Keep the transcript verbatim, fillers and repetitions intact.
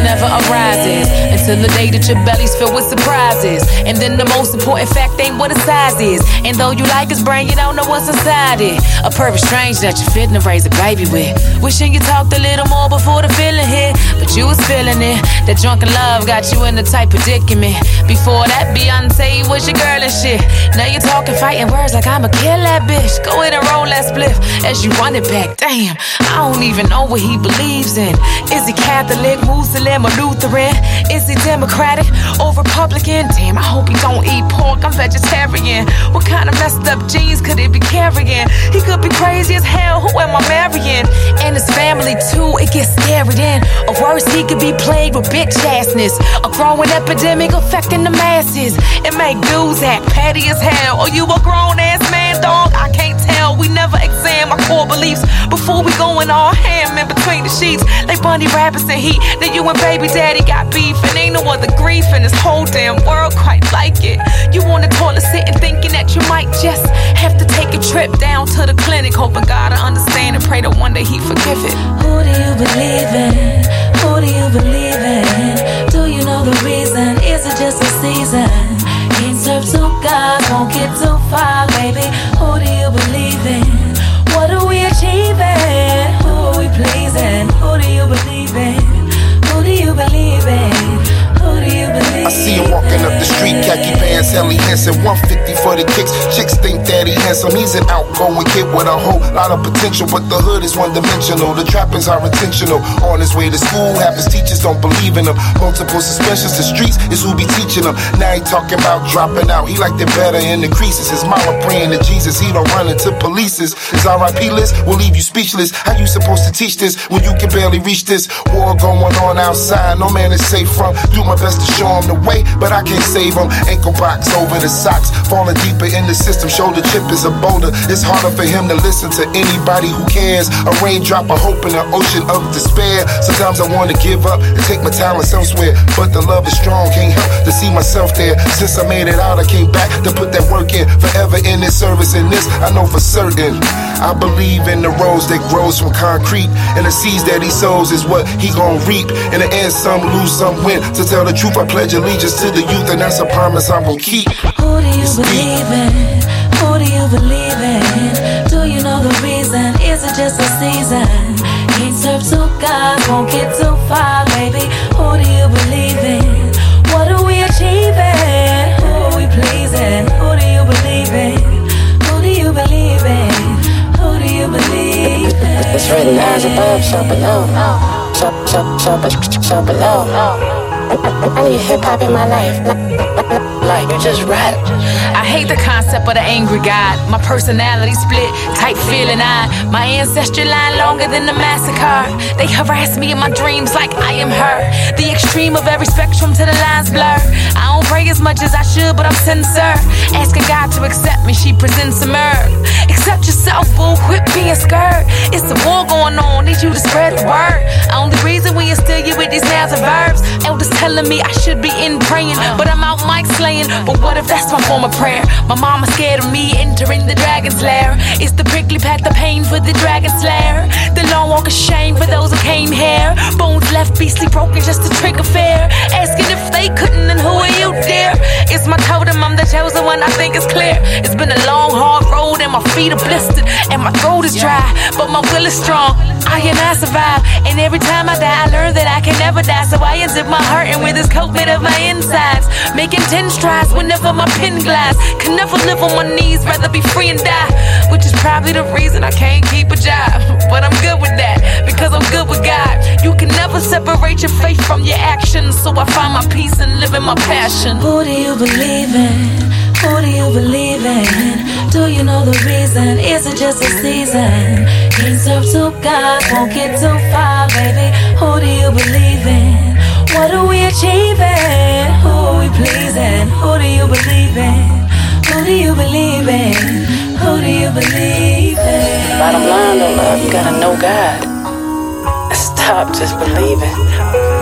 never arises until the day that your belly's filled with surprises. And then the most important fact ain't what its size is. And though you like his brain, you don't know what's inside it. A perfect stranger that you're fitting to raise a baby with. Wishing you talked a little more before the feeling hit, but you was feeling it. That drunken love got you in the tight predicament. Before that, Beyonce was your girl and shit. Now you're talking, fighting words like I'ma kill that bitch. Go ahead and roll that spliff as you run it back. Damn, I don't even know what he believes in. Is he Catholic, Muslim, or Lutheran? Is he Democratic or Republican? Damn, I hope he don't eat pork, I'm vegetarian. What kind of messed up genes could he be carrying? He could be crazy as hell, who am I marrying? And his family too, it gets scary then. Or worse, he could be plagued with bitch assness. A growing epidemic affecting the masses. It make dudes act petty as hell. Or you a grown ass man, dog? I can't tell. We never examine our core beliefs before we going all ham in between the sheets. Like Bunny Rabbits and Heat. Then you and baby daddy got beef, and ain't no other grief in this whole damn world quite like it. You on the toilet sitting thinking that you might just have to take a trip down to the clinic, hoping God will understand and pray that one day he forgive it. Who do you believe in? Who do you believe in? Do you know the reason? Is it just a season? Can't serve two gods, won't get too far, baby. Who do you believe in? What are we achieving? Who are we pleasing? Who do you believe in? Who do you believe in? Who do you believe in? I see him walking up the street, khaki pants, Helly Hansen, one fifty for the kicks. Chicks think that he handsome. He's an outgoing kid with a whole lot of potential, but the hood is one-dimensional. The trappings are intentional. On his way to school, half his teachers don't believe in him. Multiple suspensions, the streets is who be teaching him. Now he talking about dropping out. He liked it better in the creases. His mama praying to Jesus, he don't run into polices. His R I P list will leave you speechless. How you supposed to teach this when you can barely reach this? War going on outside, no man is safe from. Do my best to show him the way, but I can't save him. Ankle box over the socks, falling deeper in the system. Shoulder chip is a boulder. It's harder for him to listen to anybody who cares. A raindrop of hope in an ocean of despair. Sometimes I want to give up and take my talents elsewhere, but the love is strong, can't help to see myself there. Since I made it out, I came back to put that work in. Forever in this service, and this I know for certain. I believe in the rose that grows from concrete, and the seeds that he sows is what he gon' reap. In the end, some lose, some win. To tell the truth, I pledge allegiance to the youth, and that's a promise I'm gon' keep. Who do you it's believe deep. in? Who do you believe in? Do you know the reason? Is it just a season? Can't serve two gods, won't get too far, baby. Who do you believe in? What are we achieving? Who are we pleasing? Who do you believe in? Who do you believe in? Who do you believe in? It's written as above, so below. So, so, so, so below. I need hip hop in my life. Like you just rap. I hate the concept of the angry God. My personality split, tight feeling I. My ancestry line longer than the massacre. They harass me in my dreams like I am her. The extreme of every spectrum to the lines blur. I don't pray as much as I should, but I'm sincere. Asking God to accept me, she presents some herb. Accept yourself, boo, quit being scared. It's a war going on, need you to spread the word. Only reason we instill you with these nouns and verbs. Elders telling me I should be in praying, but I'm out mic slaying. But what if that's my form of prayer? My mama scared of me entering the dragon's lair. It's the prickly path of pain for the dragon slayer. The long walk of shame for those who came here. Bones left beastly broken just to trigger fear. Asking if they couldn't, then who are you, dear? It's my totem, I'm the chosen one, I think it's clear. It's been a long, hard road and my feet are blistered and my throat is dry, but my will is strong. I and I survive, and every time I die I learn that I can never die. So I unzip my heart and with this coat made of my insides, making ten strides whenever my pen glides. Can never live on my knees, rather be free and die, which is probably the reason I can't keep a job. But I'm good with that, because I'm good with God. You can never separate your faith from your actions, so I find my peace in living my passion. Who do you believe in? Who do you believe in? Do you know the reason? Is it just a season? Can't serve two gods, won't get too far, baby. Who do you believe in? What are we achieving? Who are we pleasing? Who do you believe in? Who do you believe in? Who do you believe in? Bottom line though, love, you gotta know God. Stop just believing.